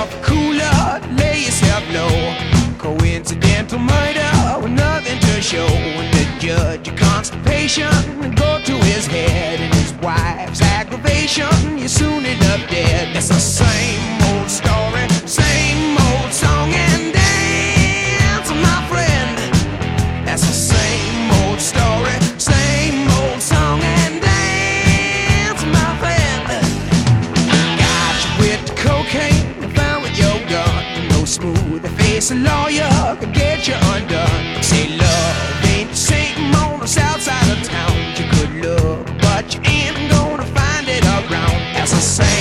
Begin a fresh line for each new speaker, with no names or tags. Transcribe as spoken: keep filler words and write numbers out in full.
off a cooler, lay yourself low. Coincidental murder with nothing to show. And the judge, your constipation, go to his head. And his wife's aggravation, you soon end up dead. It's the same old story, same old song and dance, my friend. That's the same old story, same old song and dance, my friend. Got you with the cocaine, found with your gun. No smooth face a lawyer could get you undone. Say love ain't the same on the south side of town. You could look, but you ain't gonna find it around. That's the same